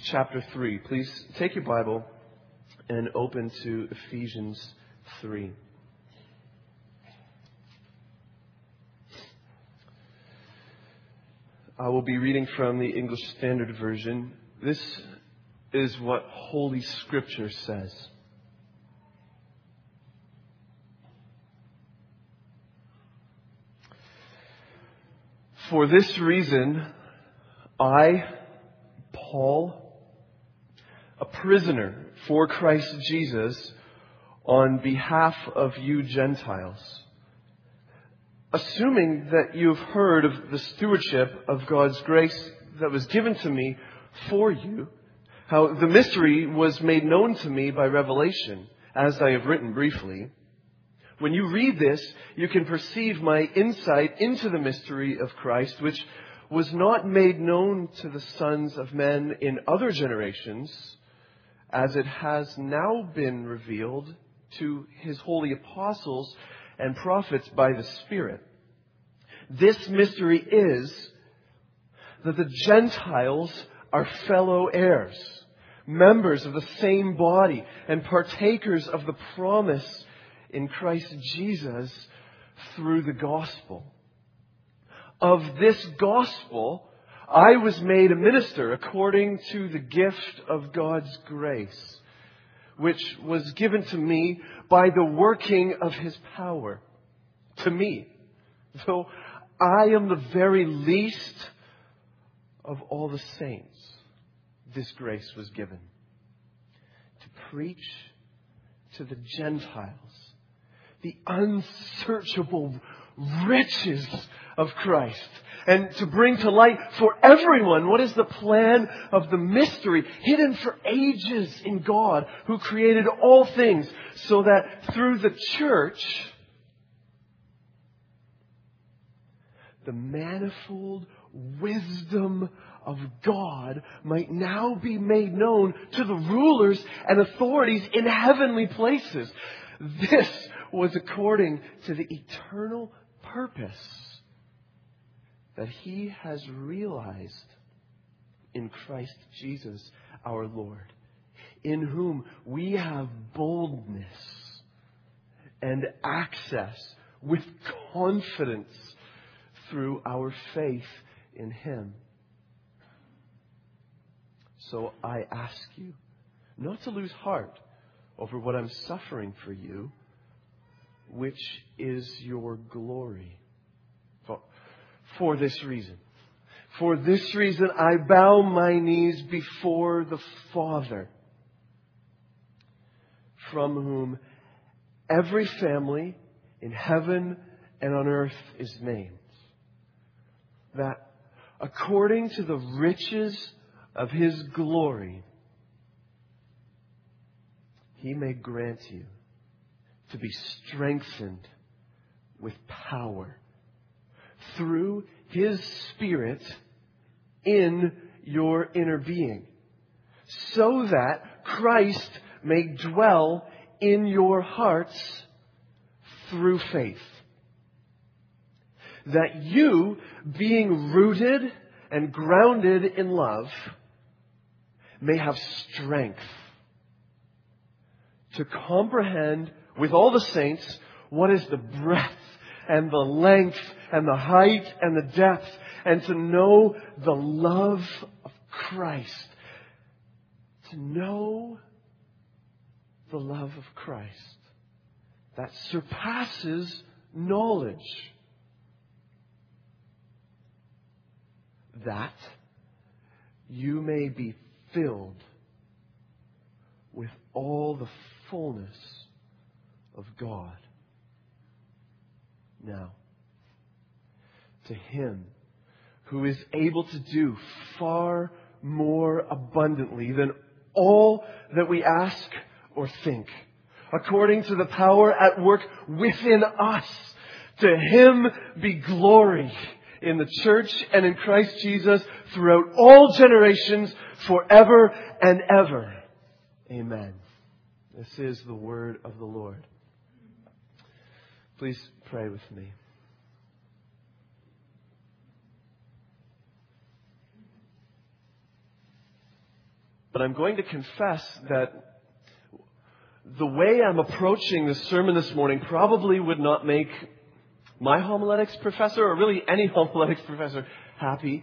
chapter 3. Please take your Bible and open to Ephesians 3. I will be reading from the English Standard Version. This is what Holy Scripture says. For this reason, I, Paul, a prisoner for Christ Jesus, on behalf of you Gentiles, assuming that you've heard of the stewardship of God's grace that was given to me for you, how the mystery was made known to me by revelation, as I have written briefly. When you read this, you can perceive my insight into the mystery of Christ, which was not made known to the sons of men in other generations, as it has now been revealed to his holy apostles and prophets by the Spirit. This mystery is that the Gentiles are fellow heirs, members of the same body, and partakers of the promise in Christ Jesus through the gospel. Of this gospel, I was made a minister according to the gift of God's grace, which was given to me by the working of His power. To me, though I am the very least of all the saints, this grace was given to preach to the Gentiles the unsearchable riches of Christ, and to bring to light for everyone what is the plan of the mystery hidden for ages in God, who created all things, so that through the church the manifold wisdom of God might now be made known to the rulers and authorities in heavenly places. This was according to the eternal purpose that He has realized in Christ Jesus our Lord, in whom we have boldness and access with confidence through our faith in Him. So I ask you not to lose heart over what I'm suffering for you, which is your glory. For this reason I bow my knees before the Father, from whom every family in heaven and on earth is named, that according to the riches of His glory, He may grant you to be strengthened with power through His Spirit in your inner being, so that Christ may dwell in your hearts through faith, that you, being rooted and grounded in love, may have strength to comprehend with all the saints what is the breadth and the length and the height and the depth, and to know the love of Christ. To know the love of Christ that surpasses knowledge, that you may be filled with all the fullness of God. Now, to Him who is able to do far more abundantly than all that we ask or think, according to the power at work within us, to Him be glory in the church and in Christ Jesus throughout all generations, forever and ever. Amen. This is the word of the Lord. Please pray with me. But I'm going to confess that the way I'm approaching the sermon this morning probably would not make my homiletics professor, or really any homiletics professor, happy.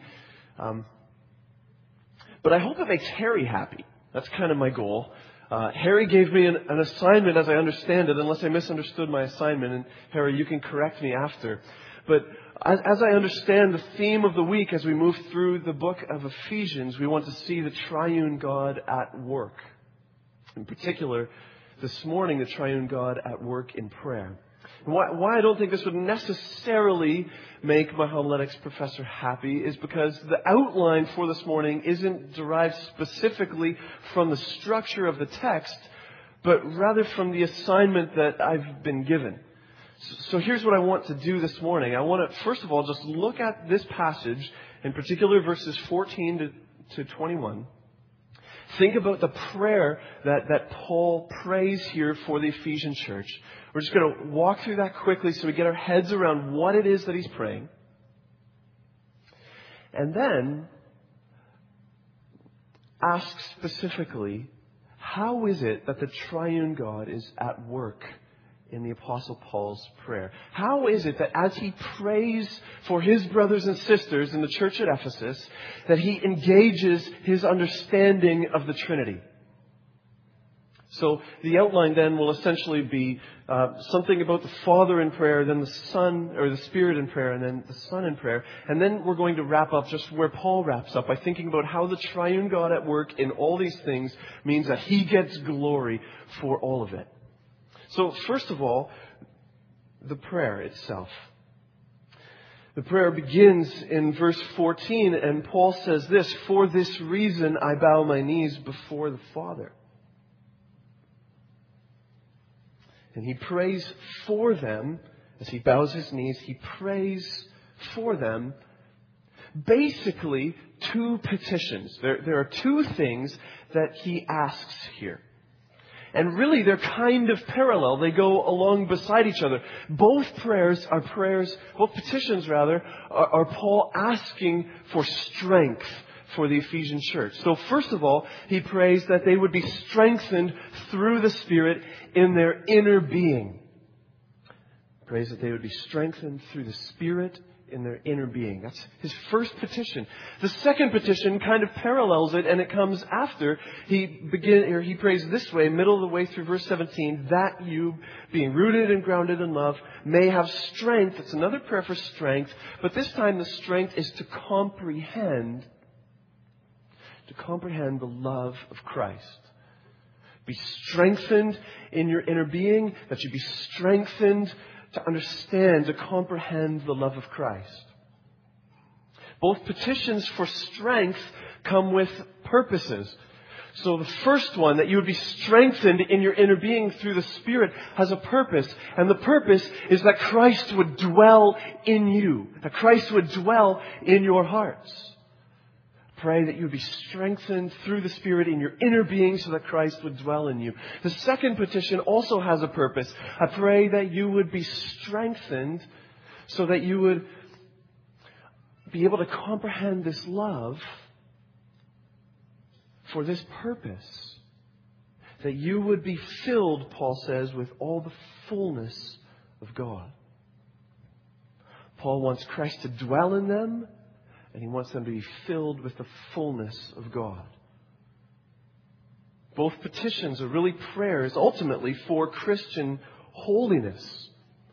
But I hope it makes Harry happy. That's kind of my goal. Harry gave me an assignment, as I understand it, unless I misunderstood my assignment. And Harry, you can correct me after. But as I understand the theme of the week, as we move through the book of Ephesians, we want to see the triune God at work. In particular, this morning, the triune God at work in prayer. Why I don't think this would necessarily make my homiletics professor happy is because the outline for this morning isn't derived specifically from the structure of the text, but rather from the assignment that I've been given. So here's what I want to do this morning. I want to, first of all, just look at this passage, in particular verses 14 to 21. Think about the prayer that Paul prays here for the Ephesian church. We're just going to walk through that quickly so we get our heads around what it is that he's praying. And then ask specifically, how is it that the triune God is at work in the Apostle Paul's prayer? How is it that as he prays for his brothers and sisters in the church at Ephesus, that he engages his understanding of the Trinity? So the outline then will essentially be something about the Father in prayer, then the Son, or the Spirit in prayer, and then the Son in prayer. And then we're going to wrap up just where Paul wraps up by thinking about how the triune God at work in all these things means that he gets glory for all of it. So first of all, the prayer itself. The prayer begins in verse 14, and Paul says this, "For this reason I bow my knees before the Father." And he prays for them, as he bows his knees, he prays for them basically two petitions. There are two things that he asks here. And really, they're kind of parallel. They go along beside each other. Both petitions are Paul asking for strength for the Ephesian church. So first of all, he prays that they would be strengthened through the Spirit in their inner being. He prays that they would be strengthened through the Spirit in their inner being. That's his first petition. The second petition kind of parallels it, and it comes after. He prays this way, middle of the way through verse 17, that you, being rooted and grounded in love, may have strength. It's another prayer for strength, but this time the strength is to comprehend the love of Christ. Be strengthened in your inner being, that you be strengthened to understand, to comprehend the love of Christ. Both petitions for strength come with purposes. So the first one, that you would be strengthened in your inner being through the Spirit, has a purpose. And the purpose is that Christ would dwell in you, that Christ would dwell in your hearts. Pray that you would be strengthened through the Spirit in your inner being so that Christ would dwell in you. The second petition also has a purpose. I pray that you would be strengthened so that you would be able to comprehend this love for this purpose. That you would be filled, Paul says, with all the fullness of God. Paul wants Christ to dwell in them, and he wants them to be filled with the fullness of God. Both petitions are really prayers, ultimately, for Christian holiness,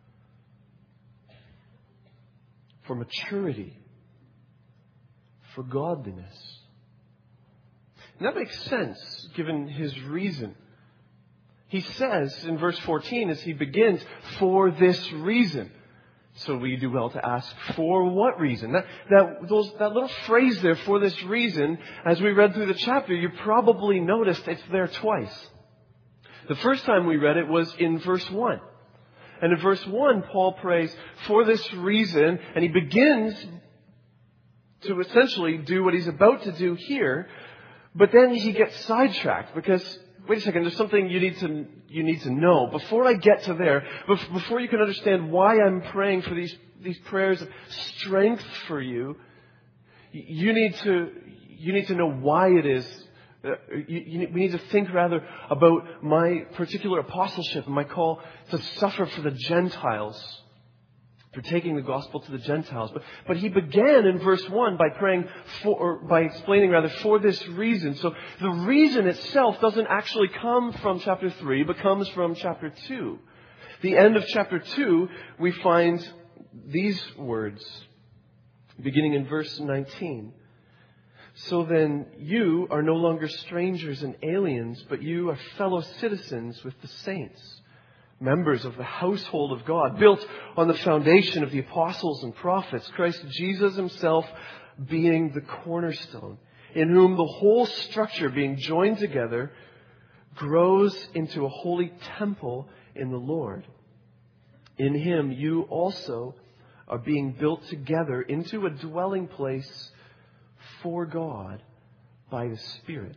for maturity, for godliness. And that makes sense, given his reason. He says in verse 14, as he begins, "For this reason." So we do well to ask, for what reason? That little phrase there, "for this reason," as we read through the chapter, you probably noticed it's there twice. The first time we read it was in verse 1. And in verse 1, Paul prays, "For this reason," and he begins to essentially do what he's about to do here, but then he gets sidetracked because, wait a second, there's something you need to know. Before I get to there, before you can understand why I'm praying for these prayers of strength for you, you need to know why it is We need to think rather about my particular apostleship and my call to suffer for the Gentiles, for taking the gospel to the Gentiles. But he began in verse 1 by by explaining rather for this reason. So the reason itself doesn't actually come from chapter 3, but comes from chapter 2. The end of chapter 2, we find these words, beginning in verse 19. So then you are no longer strangers and aliens, but you are fellow citizens with the saints, members of the household of God, built on the foundation of the apostles and prophets, Christ Jesus himself being the cornerstone, in whom the whole structure being joined together grows into a holy temple in the Lord. In him you also are being built together into a dwelling place for God by the Spirit.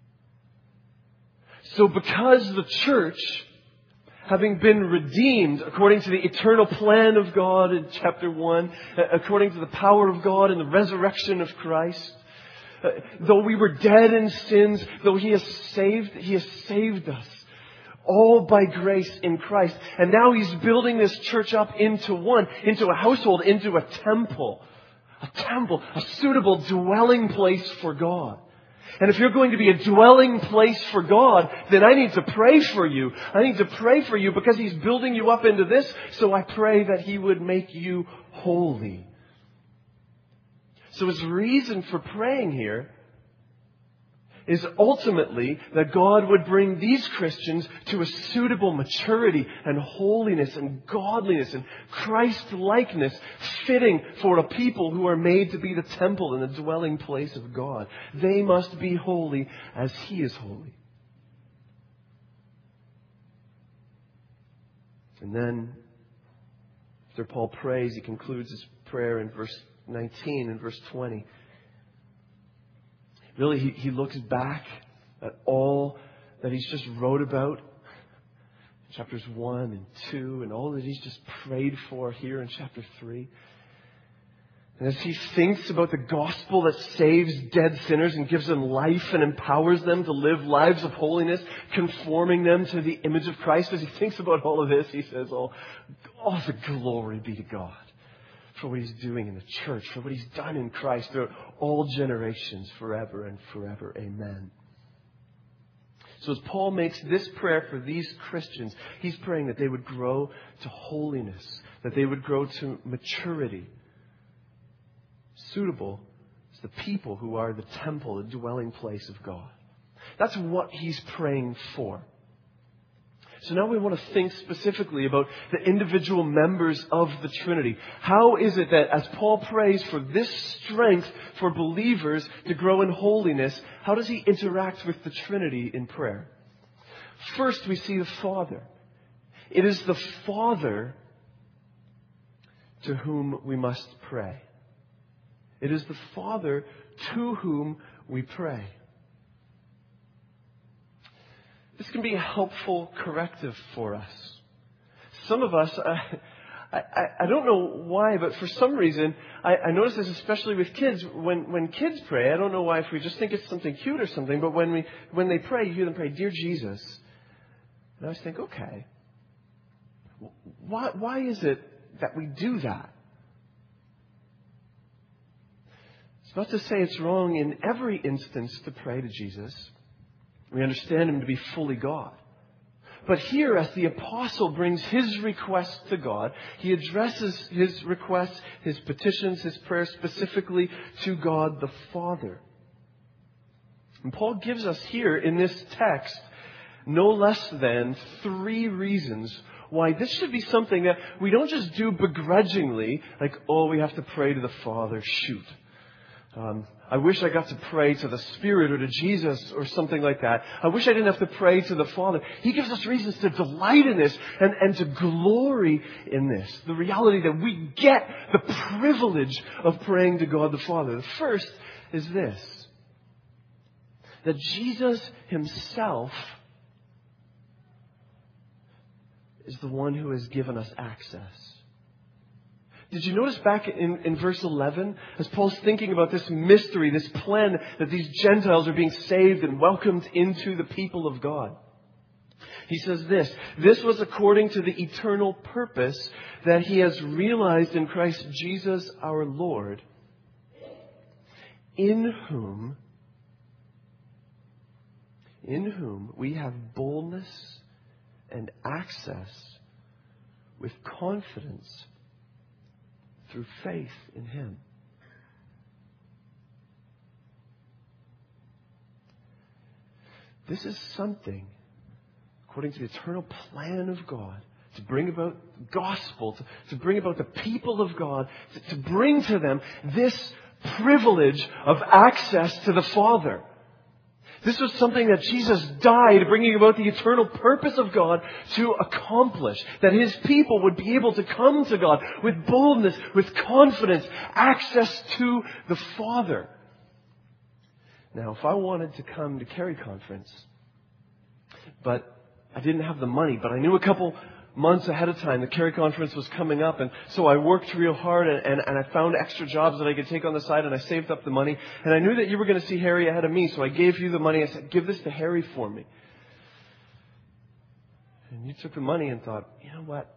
So because the church, having been redeemed according to the eternal plan of God in chapter 1, according to the power of God and the resurrection of Christ, though we were dead in sins, though He has saved us, all by grace in Christ. And now He's building this church up into a household, into a temple, a suitable dwelling place for God. And if you're going to be a dwelling place for God, then I need to pray for you. I need to pray for you because He's building you up into this. So I pray that He would make you holy. So His reason for praying here is ultimately that God would bring these Christians to a suitable maturity and holiness and godliness and Christ-likeness, fitting for a people who are made to be the temple and the dwelling place of God. They must be holy as He is holy. And then, after Paul prays, he concludes his prayer in verse 19 and verse 20. Really, he looks back at all that he's just wrote about in chapters 1 and 2 and all that he's just prayed for here in chapter 3. And as he thinks about the gospel that saves dead sinners and gives them life and empowers them to live lives of holiness, conforming them to the image of Christ, as he thinks about all of this, he says, all the glory be to God for what He's doing in the church, for what He's done in Christ throughout all generations, forever and forever. Amen. So as Paul makes this prayer for these Christians, he's praying that they would grow to holiness, that they would grow to maturity, suitable as the people who are the temple, the dwelling place of God. That's what he's praying for. So now we want to think specifically about the individual members of the Trinity. How is it that as Paul prays for this strength for believers to grow in holiness, how does he interact with the Trinity in prayer? First, we see the Father. It is the Father to whom we must pray. It is the Father to whom we pray. This can be a helpful corrective for us. Some of us, I don't know why, but for some reason, I notice this especially with kids. When kids pray, I don't know why, if we just think it's something cute or something, but when they pray, you hear them pray, "Dear Jesus." And I always think, okay, why is it that we do that? It's not to say it's wrong in every instance to pray to Jesus. We understand Him to be fully God. But here, as the apostle brings his request to God, he addresses his requests, his petitions, his prayers specifically to God the Father. And Paul gives us here in this text no less than 3 reasons why this should be something that we don't just do begrudgingly, like, oh, we have to pray to the Father, shoot. I wish I got to pray to the Spirit or to Jesus or something like that. I wish I didn't have to pray to the Father. He gives us reasons to delight in this and to glory in this. The reality that we get the privilege of praying to God the Father. The first is this, that Jesus Himself is the one who has given us access. Did you notice back in verse 11, as Paul's thinking about this mystery, this plan that these Gentiles are being saved and welcomed into the people of God? He says this was according to the eternal purpose that He has realized in Christ Jesus our Lord, in whom we have boldness and access with confidence through faith in Him. This is something, according to the eternal plan of God, to bring about the gospel, to bring about the people of God, to bring to them this privilege of access to the Father. This was something that Jesus died, bringing about the eternal purpose of God to accomplish. That His people would be able to come to God with boldness, with confidence, access to the Father. Now, if I wanted to come to Carey Conference, but I didn't have the money, but I knew a couple months ahead of time the Carey Conference was coming up, and so I worked real hard and I found extra jobs that I could take on the side, and I saved up the money, and I knew that you were going to see Harry ahead of me, so I gave you the money. I said, give this to Harry for me. And you took the money and thought, you know what?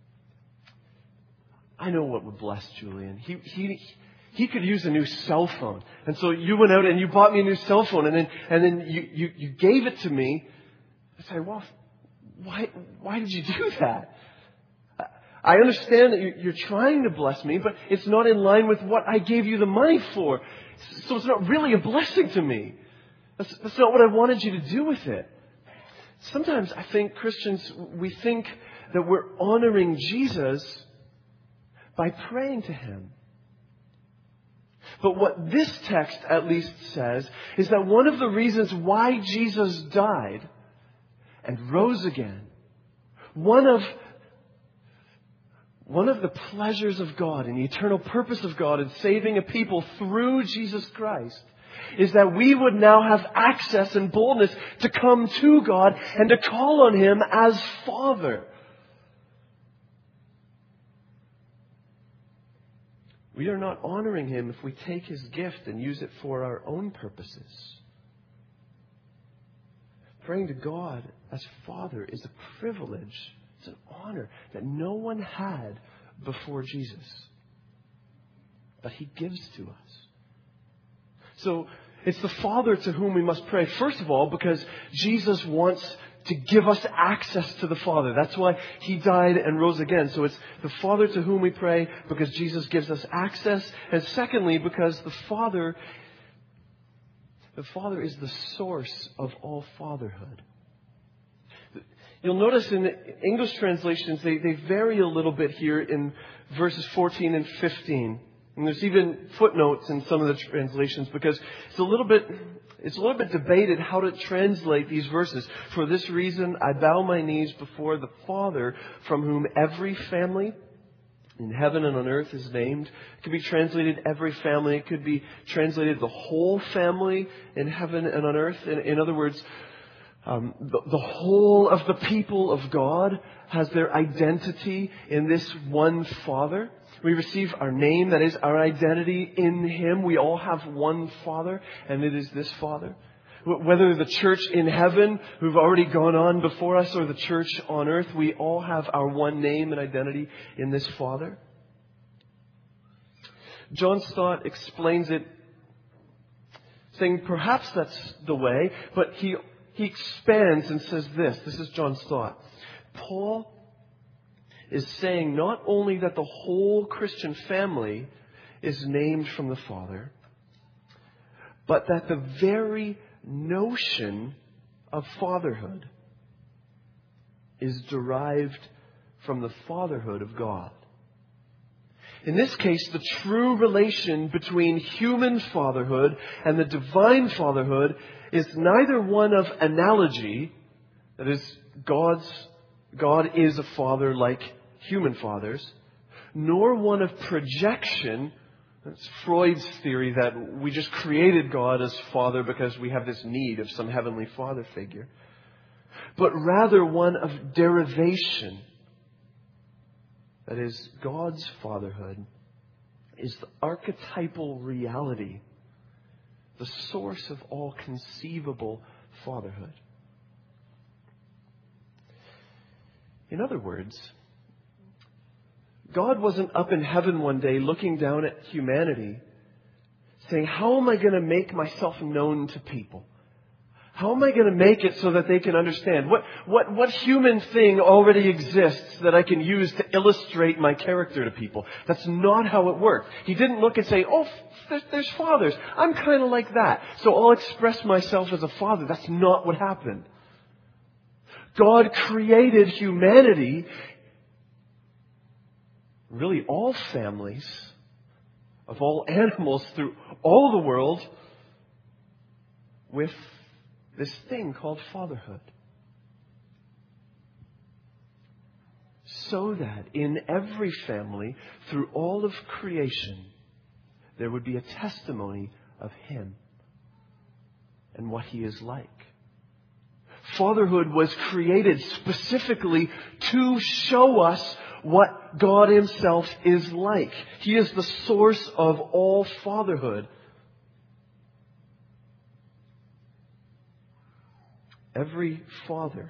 I know what would bless Julian. He could use a new cell phone. And so you went out and you bought me a new cell phone, and then you gave it to me. I said, well, why did you do that? I understand that you're trying to bless me, but it's not in line with what I gave you the money for. So it's not really a blessing to me. That's not what I wanted you to do with it. Sometimes I think Christians, we think that we're honoring Jesus by praying to Him. But what this text at least says is that one of the reasons why Jesus died and rose again, one of the pleasures of God and the eternal purpose of God in saving a people through Jesus Christ is that we would now have access and boldness to come to God and to call on Him as Father. We are not honoring Him if we take His gift and use it for our own purposes. Praying to God as Father is a privilege. It's an honor that no one had before Jesus. But He gives to us. So it's the Father to whom we must pray. First of all, because Jesus wants to give us access to the Father. That's why He died and rose again. So it's the Father to whom we pray because Jesus gives us access. And secondly, because the Father is the source of all fatherhood. You'll notice in the English translations, they vary a little bit here in verses 14 and 15. And there's even footnotes in some of the translations because it's a little bit debated how to translate these verses. For this reason, I bow my knees before the Father, from whom every family in heaven and on earth is named. It could be translated every family. It could be translated the whole family in heaven and on earth. In other words, the whole of the people of God has their identity in this one Father. We receive our name, that is our identity in Him. We all have one Father, and it is this Father. Whether the church in heaven, who've already gone on before us, or the church on earth, we all have our one name and identity in this Father. John Stott explains it, saying perhaps that's the way, but he expands and says this. This is John Stott. Paul is saying not only that the whole Christian family is named from the Father, but that the very notion of fatherhood is derived from the fatherhood of God. In this case, the true relation between human fatherhood and the divine fatherhood is neither one of analogy, that is, God is a father like human fathers, nor one of projection. That's Freud's theory that we just created God as Father because we have this need of some heavenly Father figure. But rather one of derivation. That is, God's fatherhood is the archetypal reality, the source of all conceivable fatherhood. In other words, God wasn't up in heaven one day looking down at humanity saying, how am I going to make myself known to people? How am I going to make it so that they can understand? What human thing already exists that I can use to illustrate my character to people? That's not how it worked. He didn't look and say, oh, there's fathers. I'm kind of like that, so I'll express myself as a father. That's not what happened. God created humanity, really all families, of all animals through all the world, with this thing called fatherhood. So that in every family, through all of creation, there would be a testimony of Him and what He is like. Fatherhood was created specifically to show us what God Himself is like. He is the source of all fatherhood. Every father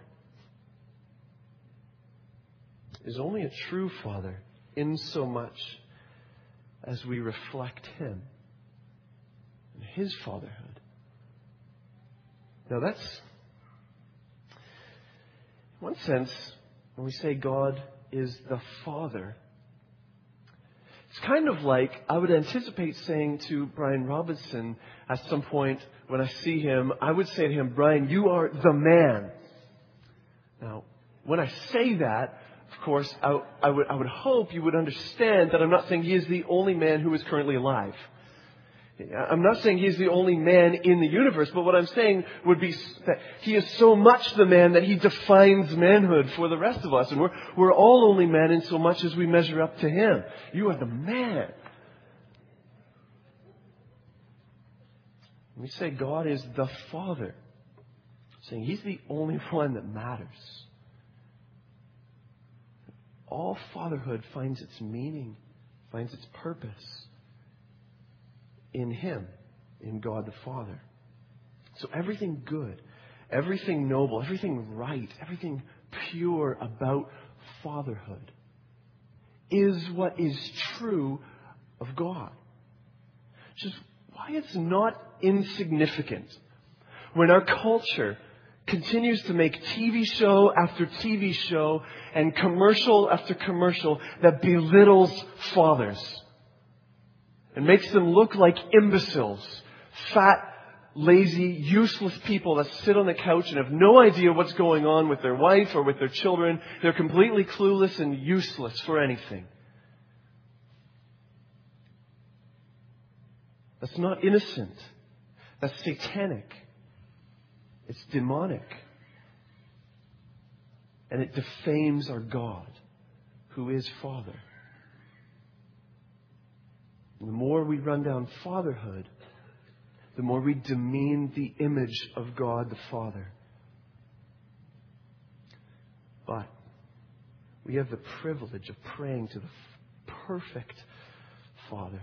is only a true father in so much as we reflect Him and His fatherhood. Now that's, in one sense, when we say God is the Father, it's kind of like I would anticipate saying to Brian Robinson at some point when I see him, I would say to him, Brian, you are the man. Now, when I say that, of course, I would hope you would understand that I'm not saying he is the only man who is currently alive. I'm not saying he is the only man in the universe, but what I'm saying would be that he is so much the man that he defines manhood for the rest of us. And we're all only men in so much as we measure up to him. You are the man. When we say God is the Father, saying He's the only one that matters. All fatherhood finds its meaning, finds its purpose in Him, in God the Father. So everything good, everything noble, everything right, everything pure about fatherhood is what is true of God. Which is why it's not insignificant when our culture continues to make TV show after TV show and commercial after commercial that belittles fathers and makes them look like imbeciles, fat, lazy, useless people that sit on the couch and have no idea what's going on with their wife or with their children. They're completely clueless and useless for anything. That's not innocent. That's satanic. It's demonic. And it defames our God, who is Father. The more we run down fatherhood, the more we demean the image of God the Father. But we have the privilege of praying to the perfect Father.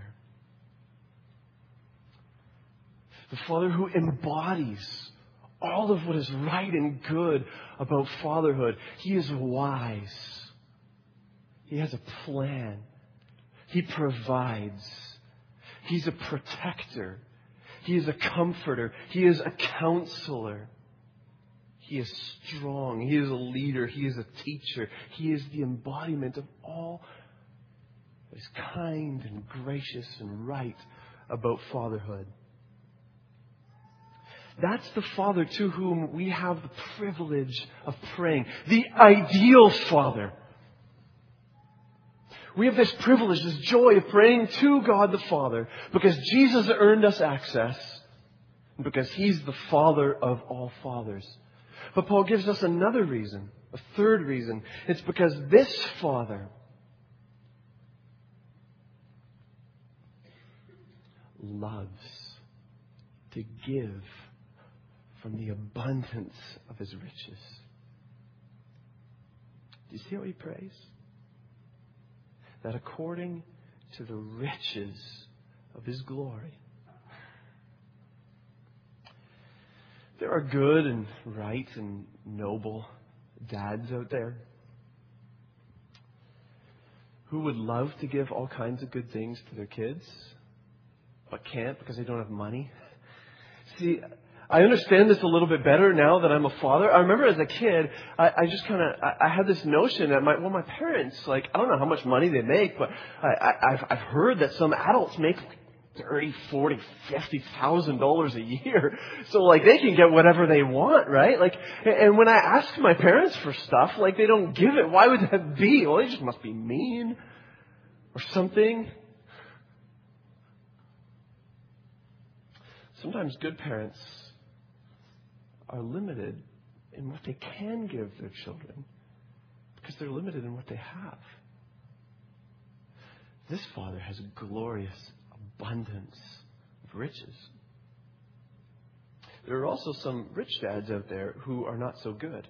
The Father who embodies all of what is right and good about fatherhood. He is wise. He has a plan. He provides. He's a protector. He is a comforter. He is a counselor. He is strong. He is a leader. He is a teacher. He is the embodiment of all that is kind and gracious and right about fatherhood. That's the Father to whom we have the privilege of praying. The ideal Father. We have this privilege, this joy of praying to God the Father because Jesus earned us access and because He's the Father of all fathers. But Paul gives us another reason, a third reason. It's because this Father loves to give from the abundance of His riches. Do you see how He prays? that according to the riches of His glory. There are good and right and noble dads out there who would love to give all kinds of good things to their kids, but can't because they don't have money. See, I understand this a little bit better now that I'm a father. I remember as a kid, I had this notion that my parents, like, I don't know how much money they make, but I've heard that some adults make $30,000, $40,000, $50,000 a year. So like they can get whatever they want, right? Like, and when I ask my parents for stuff, like they don't give it. Why would that be? Well, they just must be mean or something. Sometimes good parents are limited in what they can give their children because they're limited in what they have. This Father has a glorious abundance of riches. There are also some rich dads out there who are not so good.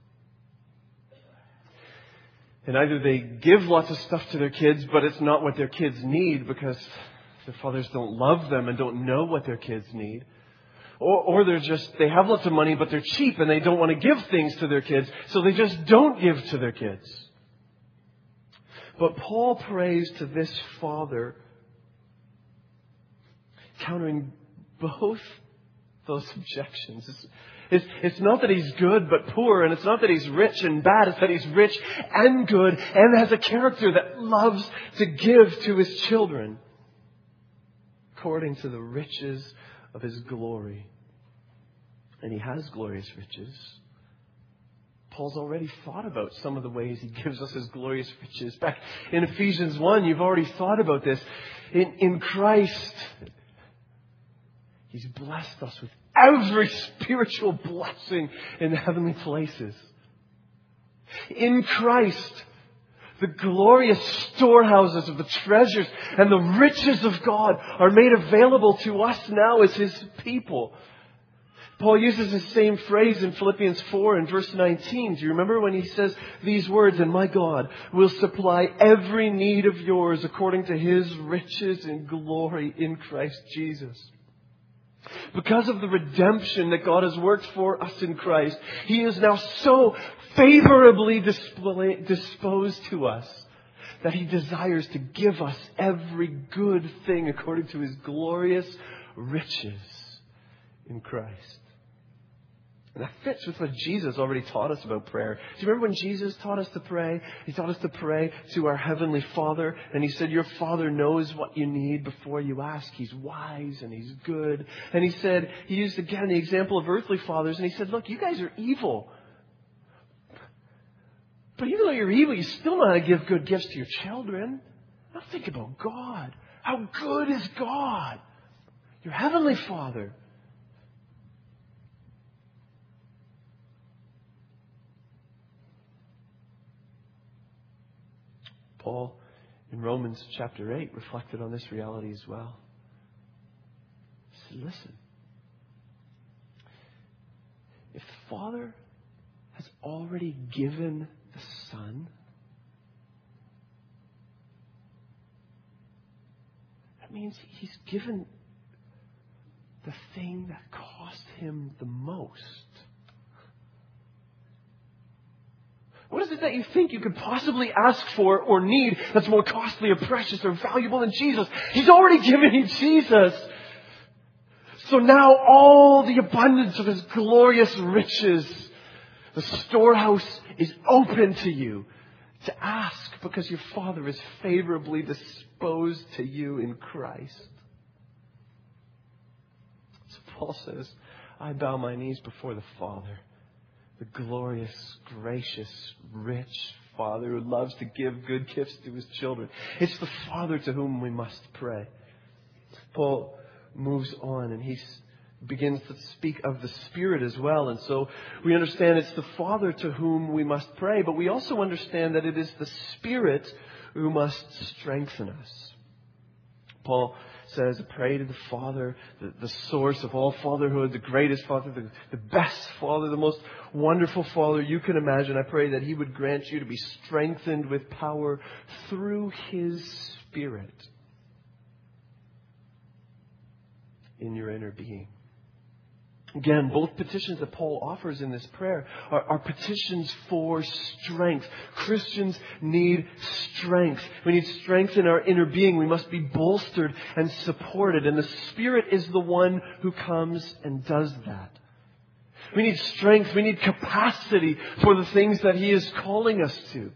And either they give lots of stuff to their kids, but it's not what their kids need because their fathers don't love them and don't know what their kids need. Or they have lots of money, but they're cheap and they don't want to give things to their kids, so they just don't give to their kids. But Paul prays to this Father, countering both those objections. It's not that He's good but poor, and it's not that He's rich and bad. It's that He's rich and good and has a character that loves to give to His children according to the riches of His glory. And He has glorious riches. Paul's already thought about some of the ways He gives us His glorious riches. Back in Ephesians 1, you've already thought about this. In Christ, He's blessed us with every spiritual blessing in the heavenly places. In Christ, the glorious storehouses of the treasures and the riches of God are made available to us now as His people. Paul uses the same phrase in Philippians 4 and verse 19. Do you remember when he says these words? And my God will supply every need of yours according to His riches and glory in Christ Jesus. Because of the redemption that God has worked for us in Christ, He is now so favorably disposed to us that He desires to give us every good thing according to His glorious riches in Christ. And that fits with what Jesus already taught us about prayer. Do you remember when Jesus taught us to pray? He taught us to pray to our Heavenly Father. And He said, your Father knows what you need before you ask. He's wise and He's good. And He said, He used again the example of earthly fathers. And He said, look, you guys are evil. But even though you're evil, you still know how to give good gifts to your children. Now think about God. How good is God? Your Heavenly Father. Paul, in Romans chapter 8, reflected on this reality as well. He said, listen, if the Father has already given the Son, that means He's given the thing that cost Him the most. What is it that you think you could possibly ask for or need that's more costly or precious or valuable than Jesus? He's already given you Jesus. So now all the abundance of His glorious riches, the storehouse is open to you to ask because your Father is favorably disposed to you in Christ. So Paul says, I bow my knees before the Father, the glorious, gracious, rich Father who loves to give good gifts to His children. It's the Father to whom we must pray. Paul moves on and he begins to speak of the Spirit as well. And so we understand it's the Father to whom we must pray, but we also understand that it is the Spirit who must strengthen us. Paul says, I pray to the Father, the source of all fatherhood, the greatest Father, the best Father, the most wonderful Father you can imagine. I pray that He would grant you to be strengthened with power through His Spirit in your inner being. Again, both petitions that Paul offers in this prayer are petitions for strength. Christians need strength. We need strength in our inner being. We must be bolstered and supported. And the Spirit is the one who comes and does that. We need strength. We need capacity for the things that He is calling us to.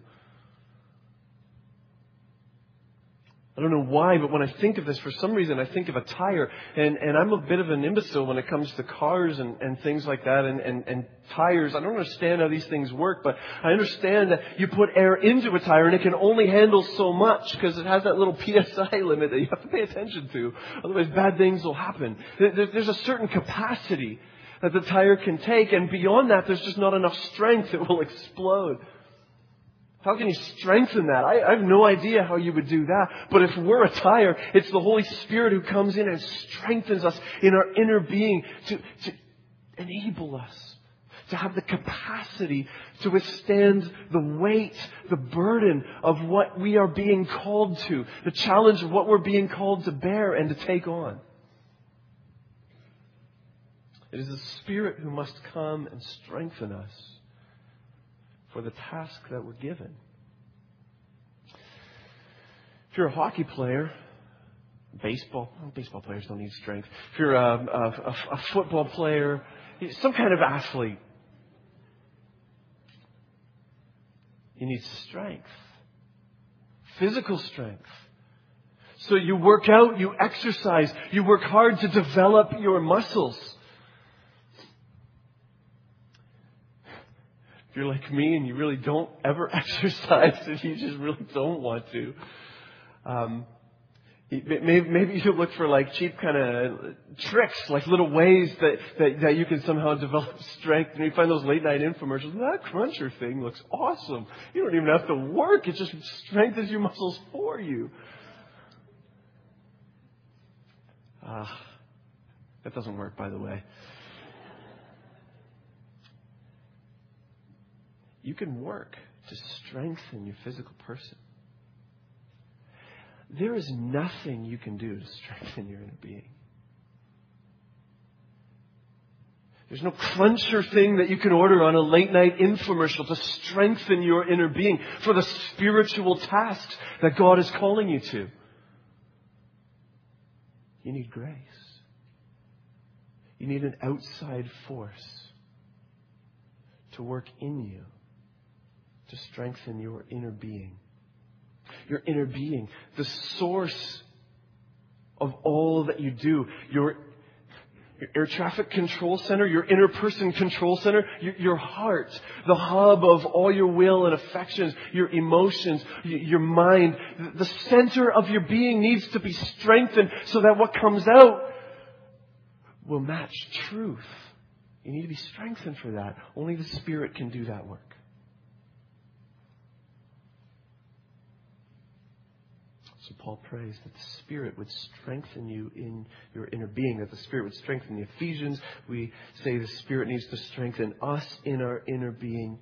I don't know why, but when I think of this, for some reason, I think of a tire. And I'm a bit of an imbecile when it comes to cars and things like that and tires. I don't understand how these things work, but I understand that you put air into a tire and it can only handle so much because it has that little PSI limit that you have to pay attention to. Otherwise, bad things will happen. There's a certain capacity that the tire can take, and beyond that, there's just not enough strength. It will explode. How can you strengthen that? I have no idea how you would do that. But if we're a tire, it's the Holy Spirit who comes in and strengthens us in our inner being to enable us to have the capacity to withstand the weight, the burden of what we are being called to, the challenge of what we're being called to bear and to take on. It is the Spirit who must come and strengthen us for the task that we're given. If you're a hockey player, baseball players don't need strength. If you're a football player, some kind of athlete, you need strength, physical strength. So you work out, you exercise, you work hard to develop your muscles. If you're like me and you really don't ever exercise and you just really don't want to, maybe you look for like cheap kind of tricks, like little ways that you can somehow develop strength. And you find those late night infomercials. That cruncher thing looks awesome. You don't even have to work. It just strengthens your muscles for you. That doesn't work, by the way. You can work to strengthen your physical person. There is nothing you can do to strengthen your inner being. There's no cruncher thing that you can order on a late night infomercial to strengthen your inner being for the spiritual tasks that God is calling you to. You need grace. You need an outside force to work in you to strengthen your inner being. Your inner being, the source of all that you do. Your air traffic control center, your inner person control center, your heart, the hub of all your will and affections, your emotions, your mind. The center of your being needs to be strengthened so that what comes out will match truth. You need to be strengthened for that. Only the Spirit can do that work. So Paul prays that the Spirit would strengthen you in your inner being, that the Spirit would strengthen the Ephesians. We say the Spirit needs to strengthen us in our inner being.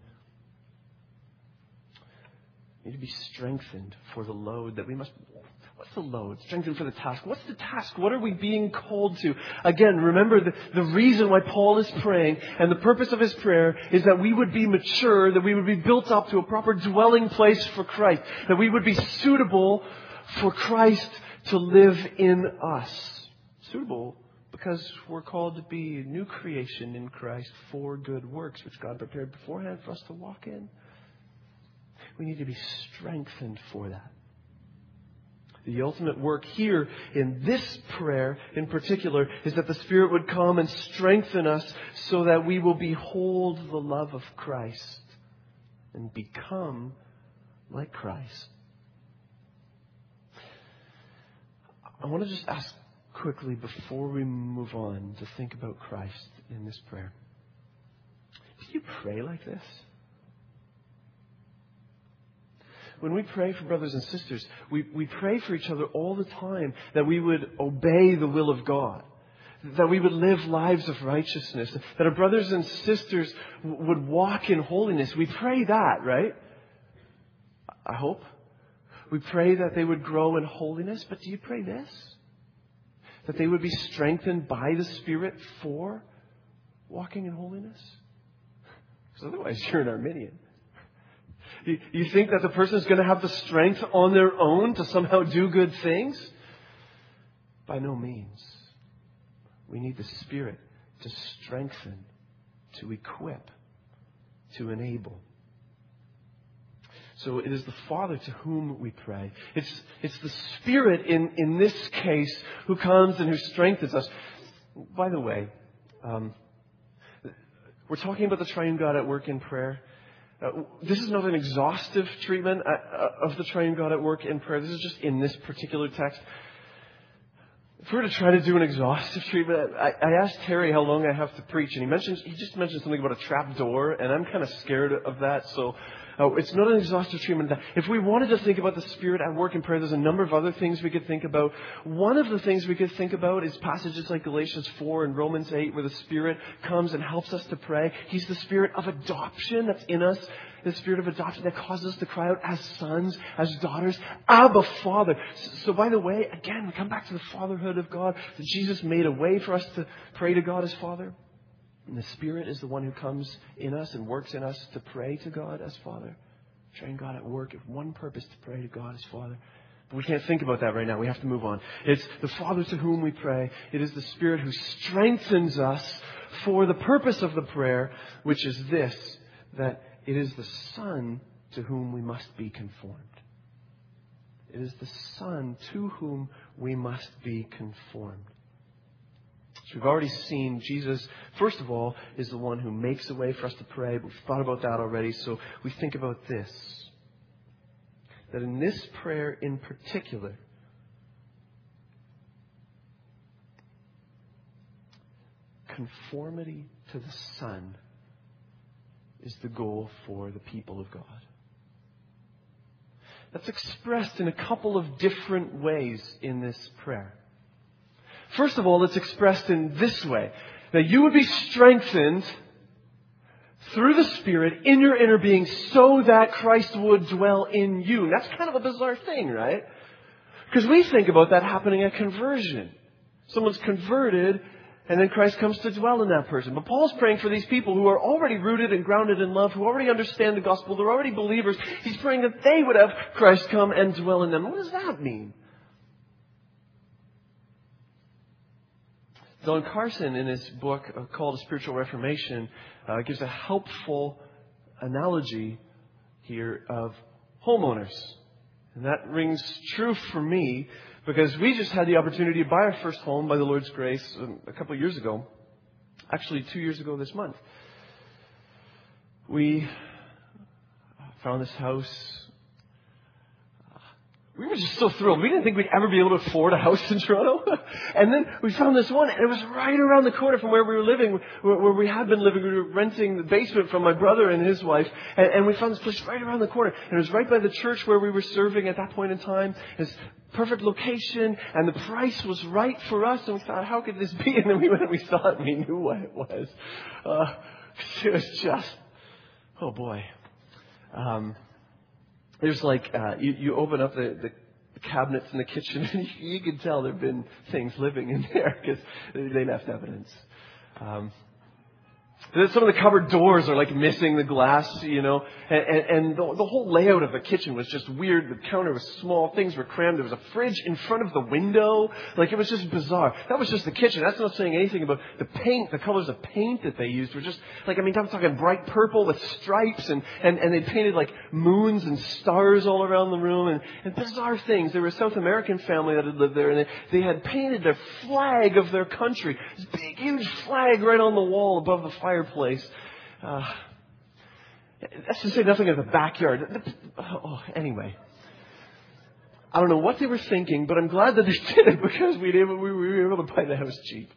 We need to be strengthened for the load that we must... What's the load? Strengthened for the task. What's the task? What are we being called to? Again, remember the reason why Paul is praying and the purpose of his prayer is that we would be mature, that we would be built up to a proper dwelling place for Christ, that we would be suitable for Christ to live in us. Suitable because we're called to be a new creation in Christ for good works, which God prepared beforehand for us to walk in. We need to be strengthened for that. The ultimate work here in this prayer in particular is that the Spirit would come and strengthen us so that we will behold the love of Christ and become like Christ. I want to just ask quickly before we move on to think about Christ in this prayer. Do you pray like this? when we pray for brothers and sisters, we pray for each other all the time that we would obey the will of God, that we would live lives of righteousness, that our brothers and sisters would walk in holiness. We pray that, right? I hope. We pray that they would grow in holiness, but do you pray this? That they would be strengthened by the Spirit for walking in holiness? Because otherwise you're an Arminian. You think that the person is going to have the strength on their own to somehow do good things? By no means. We need the Spirit to strengthen, to equip, to enable. So it is the Father to whom we pray. It's the Spirit in this case who comes and who strengthens us. By the way, we're talking about the Triune God at work in prayer. This is not an exhaustive treatment of the Triune God at work in prayer. This is just in this particular text. If we were to try to do an exhaustive treatment, I asked Terry how long I have to preach, and he just mentioned something about a trap door, and I'm kind of scared of that. So it's not an exhaustive treatment. If we wanted to think about the Spirit at work in prayer, there's a number of other things we could think about. One of the things we could think about is passages like Galatians 4 and Romans 8, where the Spirit comes and helps us to pray. He's the Spirit of adoption that's in us. The Spirit of adoption that causes us to cry out as sons, as daughters, Abba, Father. So by the way, again, we come back to the fatherhood of God, that Jesus made a way for us to pray to God as Father. And the Spirit is the one who comes in us and works in us to pray to God as Father. Train God at work with one purpose, to pray to God as Father. But we can't think about that right now. We have to move on. It's the Father to whom we pray. It is the Spirit who strengthens us for the purpose of the prayer, which is this, that it is the Son to whom we must be conformed. It is the Son to whom we must be conformed. So we've already seen Jesus, first of all, is the one who makes a way for us to pray. But we've thought about that already. So we think about this. That in this prayer in particular, conformity to the Son is the goal for the people of God. That's expressed in a couple of different ways in this prayer. First of all, it's expressed in this way, that you would be strengthened through the Spirit in your inner being so that Christ would dwell in you. That's kind of a bizarre thing, right? Because we think about that happening at conversion. Someone's converted, and then Christ comes to dwell in that person. But Paul's praying for these people who are already rooted and grounded in love, who already understand the gospel, they're already believers. He's praying that they would have Christ come and dwell in them. What does that mean? Don Carson, in his book called A Spiritual Reformation, gives a helpful analogy here of homeowners. And that rings true for me, because we just had the opportunity to buy our first home by the Lord's grace a couple of years ago. Actually, 2 years ago this month. We found this house. We were just so thrilled. We didn't think we'd ever be able to afford a house in Toronto. And then we found this one, and it was right around the corner from where we were living, where we had been living. We were renting the basement from my brother and his wife. And we found this place right around the corner. And it was right by the church where we were serving at that point in time. It's perfect location, and the price was right for us. And we thought, how could this be? And then we went and we saw it, and we knew what it was. It was just, oh boy. There's like, you open up the cabinets in the kitchen and you can tell there have been things living in there because they left evidence. Some of the cupboard doors are like missing the glass, and the whole layout of the kitchen was just weird. The counter was small. Things were crammed. There was a fridge in front of the window. Like, it was just bizarre. That was just the kitchen. That's not saying anything about the paint. The colors of paint that they used were just like, I'm talking bright purple with stripes, and they painted like moons and stars all around the room and bizarre things. There was a South American family that had lived there, and they had painted their flag of their country. This big, huge flag right on the wall above the fireplace. That's to say nothing of the backyard. Anyway. I don't know what they were thinking, but I'm glad that they did it, because we were able to buy the house cheap.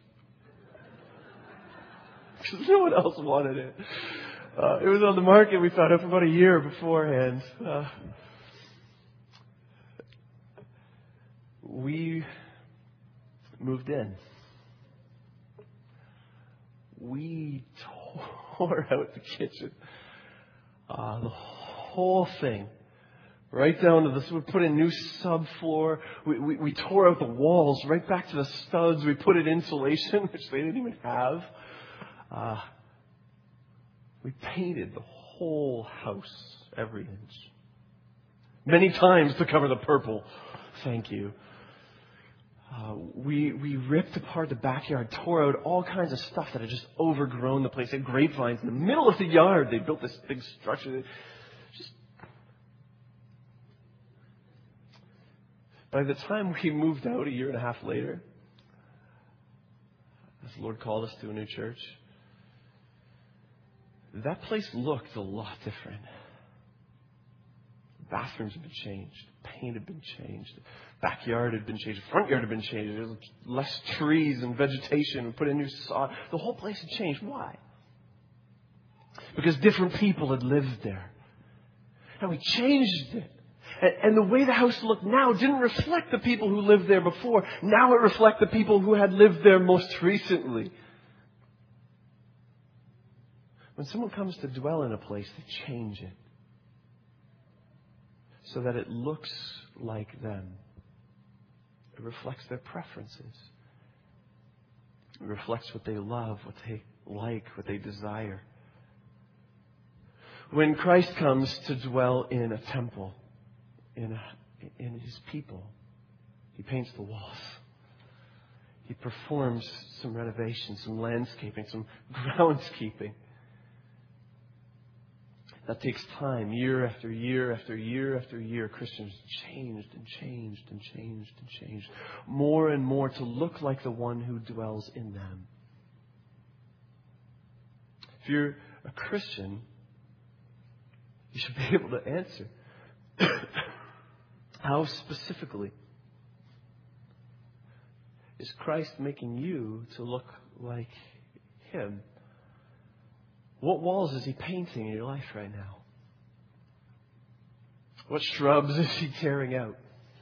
Because no one else wanted it. It was on the market, we found out, for about a year beforehand. we moved in. We tore out the kitchen. The whole thing. Right down to this. We put in new subfloor. We tore out the walls right back to the studs. We put in insulation, which they didn't even have. We painted the whole house, every inch. Many times to cover the purple. Thank you. We ripped apart the backyard, tore out all kinds of stuff that had just overgrown the place. They had grapevines in the middle of the yard. They built this big structure. By the time we moved out a year and a half later, as the Lord called us to a new church, that place looked a lot different. Bathrooms had been changed. Paint had been changed. The backyard had been changed. The front yard had been changed. There was less trees and vegetation. We put in new sod. The whole place had changed. Why? Because different people had lived there. And we changed it. And the way the house looked now didn't reflect the people who lived there before. Now it reflected the people who had lived there most recently. When someone comes to dwell in a place, they change it so that it looks like them. It reflects their preferences. It reflects what they love, what they like, what they desire. When Christ comes to dwell in a temple, in His people, He paints the walls. He performs some renovation, some landscaping, some groundskeeping. That takes time. Year after year after year after year, Christians changed and changed and changed and changed. More and more to look like the one who dwells in them. If you're a Christian, you should be able to answer. How specifically is Christ making you to look like Him? What walls is He painting in your life right now? What shrubs is He tearing out?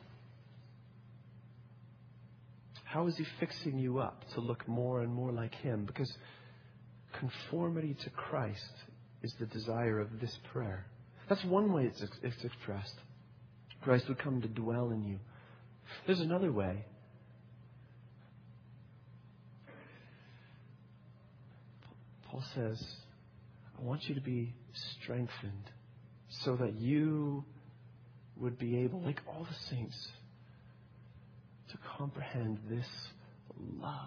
How is He fixing you up to look more and more like Him? Because conformity to Christ is the desire of this prayer. That's one way it's expressed. Christ would come to dwell in you. There's another way. Paul says, I want you to be strengthened so that you would be able, like all the saints, to comprehend this love.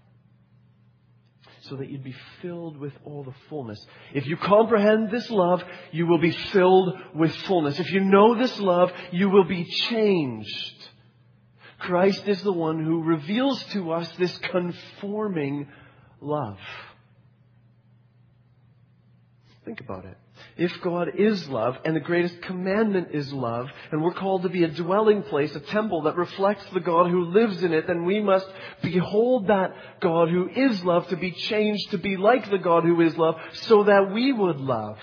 So that you'd be filled with all the fullness. If you comprehend this love, you will be filled with fullness. If you know this love, you will be changed. Christ is the one who reveals to us this conforming love. Think about it. If God is love, and the greatest commandment is love, and we're called to be a dwelling place, a temple that reflects the God who lives in it, then we must behold that God who is love to be changed to be like the God who is love, so that we would love.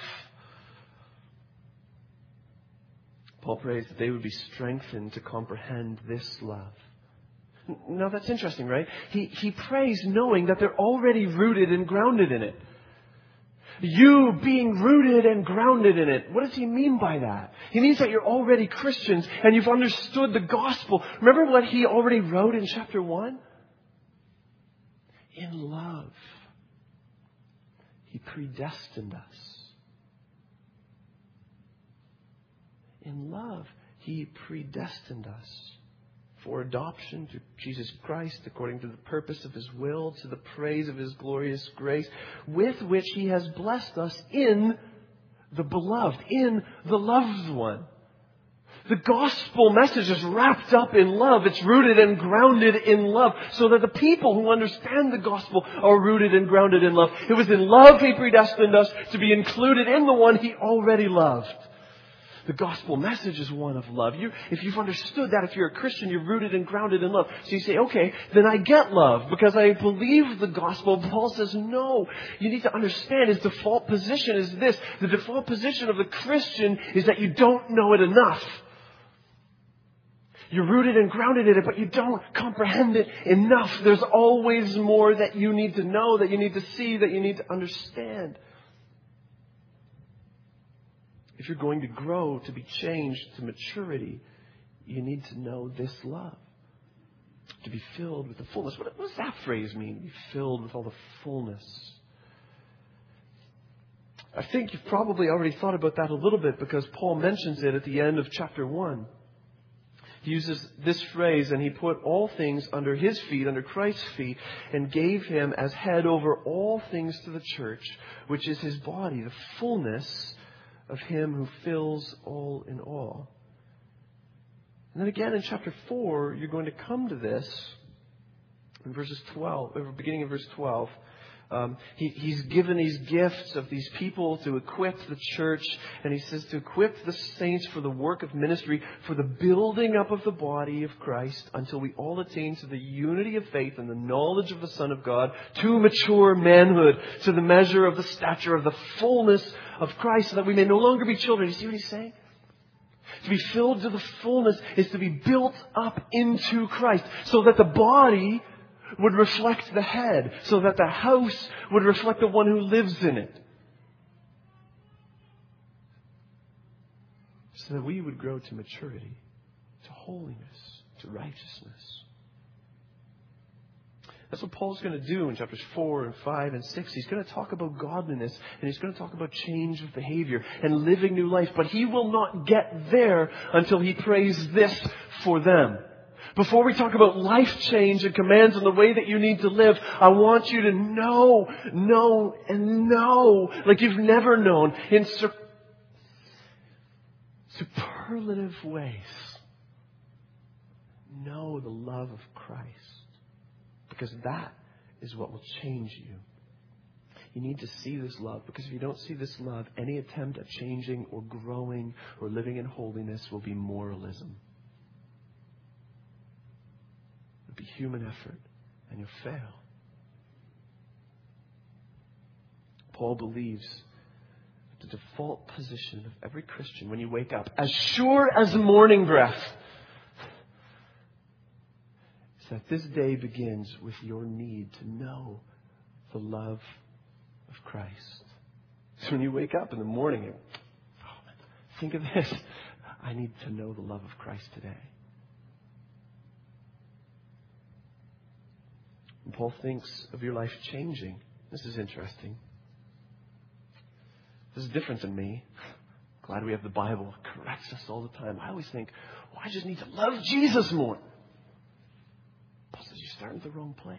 Paul prays that they would be strengthened to comprehend this love. Now that's interesting, right? He prays knowing that they're already rooted and grounded in it. You being rooted and grounded in it. What does he mean by that? He means that you're already Christians and you've understood the gospel. Remember what he already wrote in chapter 1? In love, He predestined us. In love, He predestined us for adoption to Jesus Christ according to the purpose of His will, to the praise of His glorious grace, with which He has blessed us in the beloved, in the loved one. The gospel message is wrapped up in love. It's rooted and grounded in love, so that the people who understand the gospel are rooted and grounded in love. It was in love He predestined us to be included in the one He already loved. The gospel message is one of love. If you've understood that, if you're a Christian, you're rooted and grounded in love. So you say, okay, then I get love because I believe the gospel. Paul says, no, you need to understand his default position is this. The default position of the Christian is that you don't know it enough. You're rooted and grounded in it, but you don't comprehend it enough. There's always more that you need to know, that you need to see, that you need to understand. If you're going to grow, to be changed to maturity, you need to know this love. To be filled with the fullness. What does that phrase mean? Be filled with all the fullness. I think you've probably already thought about that a little bit because Paul mentions it at the end of chapter 1. He uses this phrase, and he put all things under his feet, under Christ's feet, and gave him as head over all things to the church, which is his body, the fullness of him who fills all in all. And then again in chapter 4, you're going to come to this in verses 12, beginning of verse 12. He's given these gifts of these people to equip the church. And he says to equip the saints for the work of ministry, for the building up of the body of Christ, until we all attain to the unity of faith and the knowledge of the Son of God, to mature manhood, to the measure of the stature of the fullness of Christ, so that we may no longer be children. You see what he's saying? To be filled to the fullness is to be built up into Christ, so that the body would reflect the head, so that the house would reflect the one who lives in it. So that we would grow to maturity, to holiness, to righteousness. That's what Paul's going to do in chapters 4 and 5 and 6. He's going to talk about godliness, and he's going to talk about change of behavior and living new life. But he will not get there until he prays this for them. Before we talk about life change and commands and the way that you need to live, I want you to know like you've never known in superlative ways. Know the love of Christ. Because that is what will change you. You need to see this love, because if you don't see this love, any attempt at changing or growing or living in holiness will be moralism. It'll be human effort, and you'll fail. Paul believes that the default position of every Christian when you wake up, as sure as morning breath, that this day begins with your need to know the love of Christ. So when you wake up in the morning, think of this. I need to know the love of Christ today. And Paul thinks of your life changing. This is interesting. This is different than me. Glad we have the Bible. It corrects us all the time. I always think, I just need to love Jesus more. Paul says you start in the wrong place.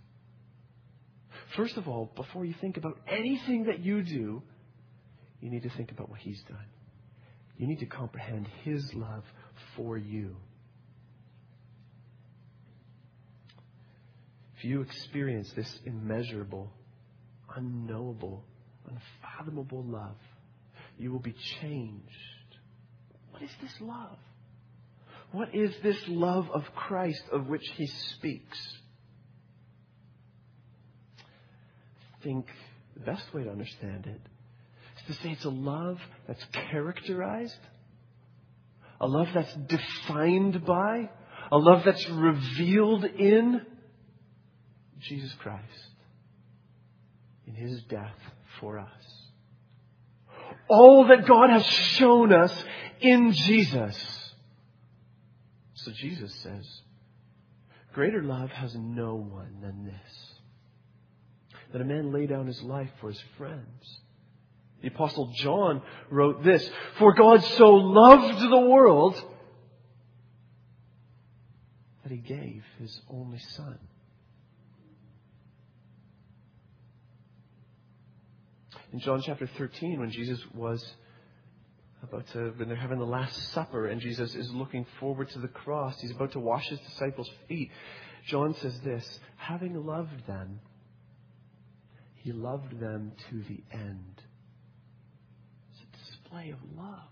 First of all, before you think about anything that you do, you need to think about what He's done. You need to comprehend His love for you. If you experience this immeasurable, unknowable, unfathomable love, you will be changed. What is this love? What is this love of Christ of which He speaks? I think the best way to understand it is to say it's a love that's characterized, a love that's defined by, a love that's revealed in Jesus Christ, in His death for us. All that God has shown us in Jesus. So Jesus says, greater love has no one than this, that a man lay down his life for his friends. The Apostle John wrote this, for God so loved the world that He gave His only Son. In John chapter 13, when Jesus was when they're having the Last Supper and Jesus is looking forward to the cross, He's about to wash His disciples' feet. John says this, having loved them, He loved them to the end. It's a display of love.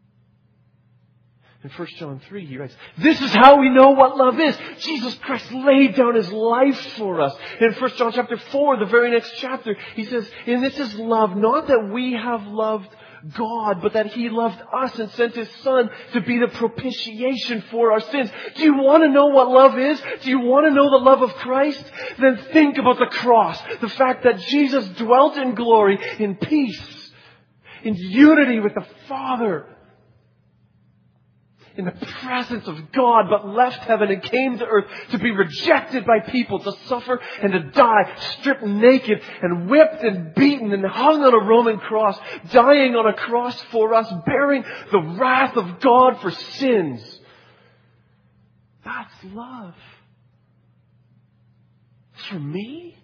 In 1 John 3, he writes, this is how we know what love is. Jesus Christ laid down His life for us. In 1 John chapter 4, the very next chapter, he says, and this is love, not that we have loved God, but that He loved us and sent His Son to be the propitiation for our sins. Do you want to know what love is? Do you want to know the love of Christ? Then think about the cross. The fact that Jesus dwelt in glory, in peace, in unity with the Father, in the presence of God, but left heaven and came to earth to be rejected by people, to suffer and to die, stripped naked and whipped and beaten and hung on a Roman cross, dying on a cross for us, bearing the wrath of God for sins. That's love. For me?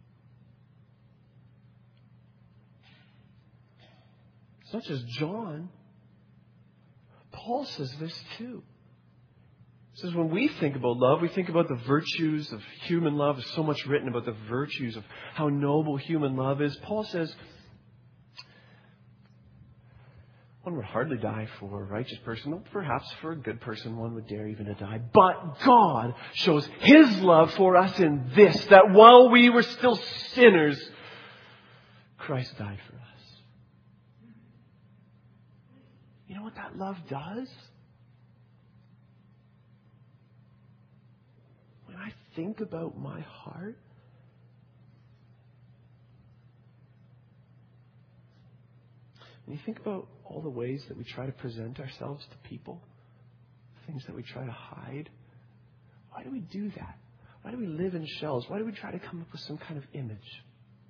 It's not just John. Paul says this too. He says when we think about love, we think about the virtues of human love. There's so much written about the virtues of how noble human love is. Paul says, one would hardly die for a righteous person. Perhaps for a good person, one would dare even to die. But God shows His love for us in this, that while we were still sinners, Christ died for us. You know what that love does? When I think about my heart, when you think about all the ways that we try to present ourselves to people, things that we try to hide, why do we do that? Why do we live in shells? Why do we try to come up with some kind of image?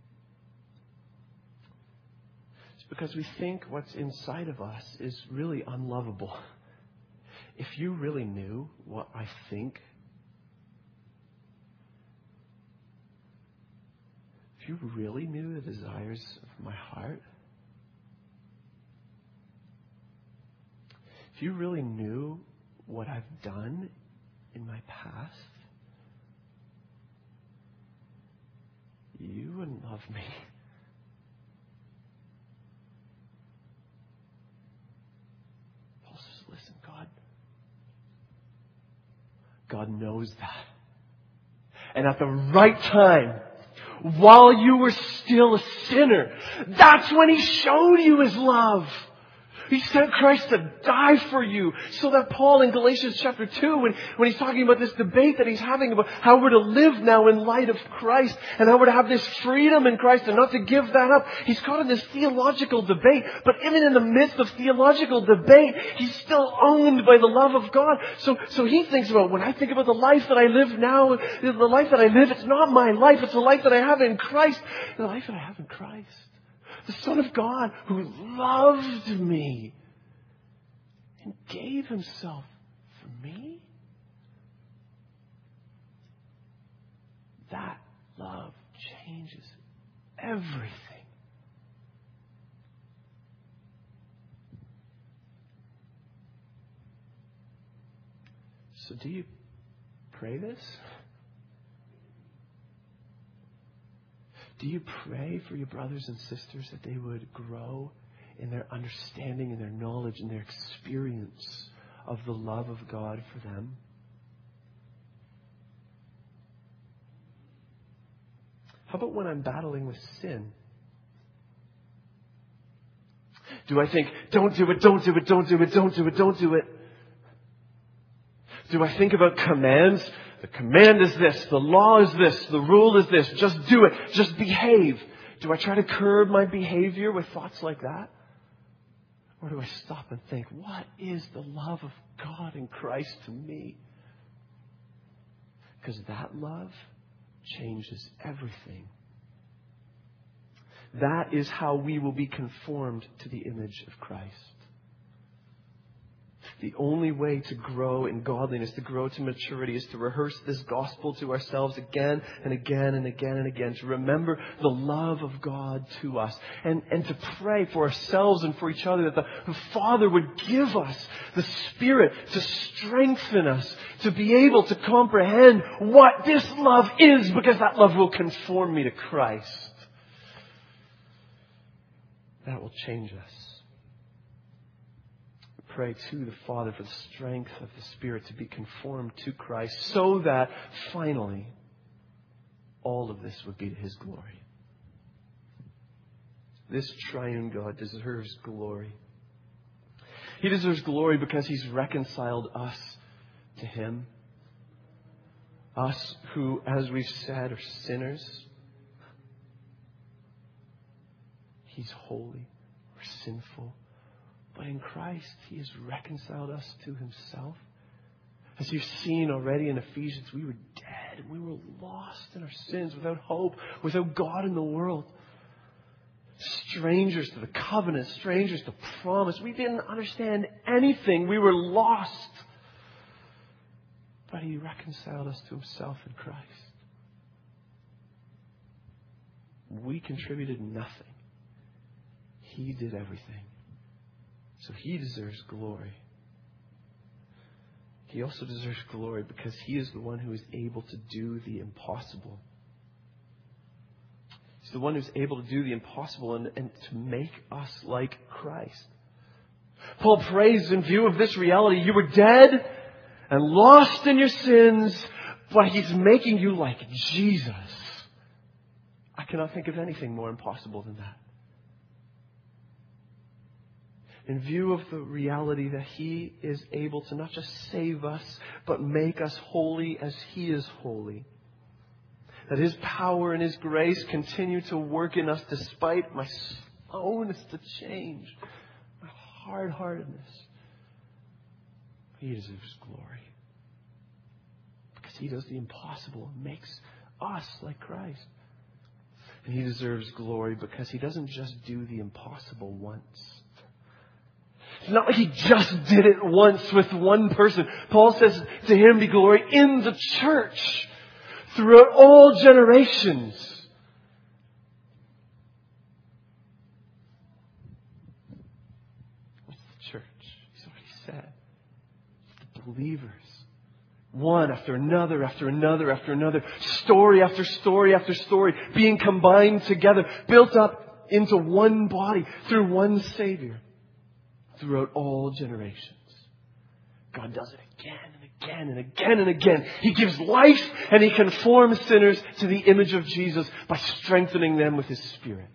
Because we think what's inside of us is really unlovable. If you really knew what I think, if you really knew the desires of my heart, if you really knew what I've done in my past, you wouldn't love me. Listen, God knows that. And at the right time, while you were still a sinner, that's when He showed you His love. He sent Christ to die for you. So that Paul in Galatians chapter 2, when he's talking about this debate that he's having about how we're to live now in light of Christ and how we're to have this freedom in Christ and not to give that up, he's caught in this theological debate. But even in the midst of theological debate, he's still owned by the love of God. So he thinks about, when I think about the life that I live now, the life that I live, it's not my life, it's the life that I have in Christ. The life that I have in Christ. The Son of God who loved me and gave Himself for me. That love changes everything. So do you pray this? Do you pray for your brothers and sisters that they would grow in their understanding and their knowledge and their experience of the love of God for them? How about when I'm battling with sin? Do I think, don't do it, don't do it, don't do it, don't do it, don't do it? Do I think about commands? The command is this, the law is this, the rule is this, just do it, just behave. Do I try to curb my behavior with thoughts like that? Or do I stop and think, what is the love of God in Christ to me? Because that love changes everything. That is how we will be conformed to the image of Christ. The only way to grow in godliness, to grow to maturity, is to rehearse this gospel to ourselves again and again and again and again, to remember the love of God to us, and to pray for ourselves and for each other that the Father would give us the Spirit to strengthen us, to be able to comprehend what this love is, because that love will conform me to Christ. That will change us. Pray to the Father for the strength of the Spirit to be conformed to Christ, so that finally all of this would be to His glory. This triune God deserves glory. He deserves glory because He's reconciled us to Him. Us who, as we've said, are sinners. He's holy. We're sinful. But in Christ, He has reconciled us to Himself. As you've seen already in Ephesians, we were dead. We were lost in our sins, without hope, without God in the world. Strangers to the covenant, strangers to promise. We didn't understand anything. We were lost. But He reconciled us to Himself in Christ. We contributed nothing. He did everything. So He deserves glory. He also deserves glory because He is the one who is able to do the impossible. He's the one who's able to do the impossible and to make us like Christ. Paul prays in view of this reality. You were dead and lost in your sins, but He's making you like Jesus. I cannot think of anything more impossible than that. In view of the reality that He is able to not just save us, but make us holy as He is holy. That His power and His grace continue to work in us despite my slowness to change, my hard-heartedness. He deserves glory. Because He does the impossible and makes us like Christ. And He deserves glory because He doesn't just do the impossible once. It's not like He just did it once with one person. Paul says to Him be glory in the church throughout all generations. What's the church? He's already said. The believers. One after another, after another, after another. Story after story after story. Being combined together. Built up into one body through one Savior. Throughout all generations. God does it again and again and again and again. He gives life and He conforms sinners to the image of Jesus by strengthening them with His Spirit.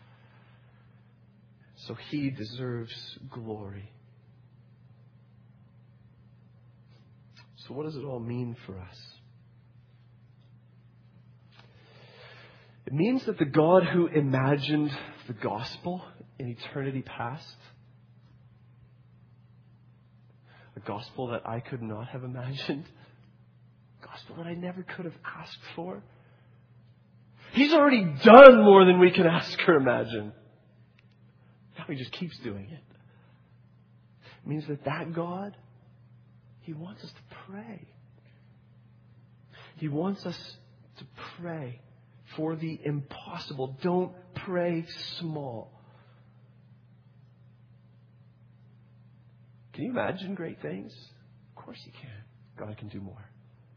So He deserves glory. So what does it all mean for us? It means that the God who imagined the gospel in eternity past, a gospel that I could not have imagined, a gospel that I never could have asked for, He's already done more than we can ask or imagine. Now He just keeps doing it. It means that God, He wants us to pray. He wants us to pray for the impossible. Don't pray small. Can you imagine great things? Of course you can. God can do more.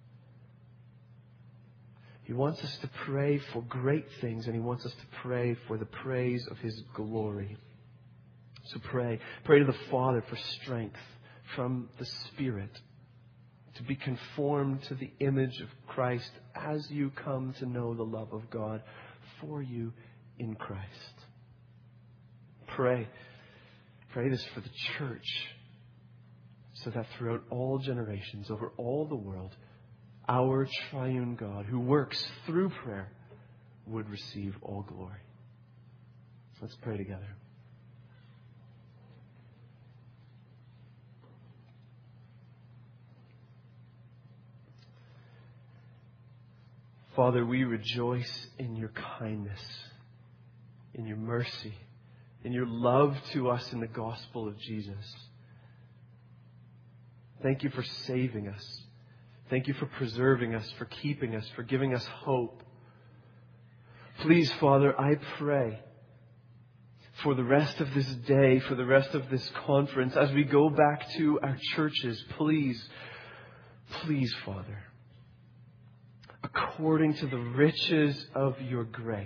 He wants us to pray for great things, and He wants us to pray for the praise of His glory. So pray. Pray to the Father for strength from the Spirit to be conformed to the image of Christ as you come to know the love of God for you in Christ. Pray. Pray this for the church, so that throughout all generations, over all the world, our triune God, who works through prayer, would receive all glory. Let's pray together. Father, we rejoice in your kindness, in your mercy, in your love to us in the gospel of Jesus. Thank you for saving us. Thank you for preserving us, for keeping us, for giving us hope. Please, Father, I pray for the rest of this day, for the rest of this conference, as we go back to our churches, please, Father, according to the riches of your grace,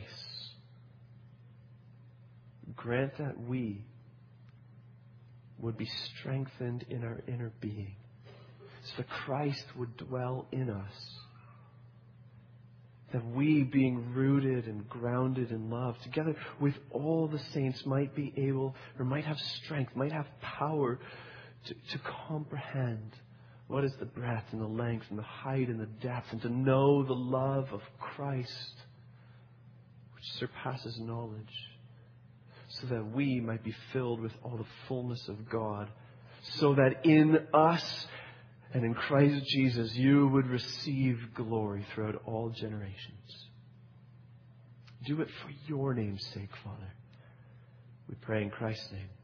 grant that we would be strengthened in our inner being, so that Christ would dwell in us. that we, being rooted and grounded in love, together with all the saints, might be able, or might have strength, might have power to comprehend what is the breadth and the length and the height and the depth, and to know the love of Christ, which surpasses knowledge, so that we might be filled with all the fullness of God, so that in us and in Christ Jesus you would receive glory throughout all generations. Do it for your name's sake, Father. We pray in Christ's name.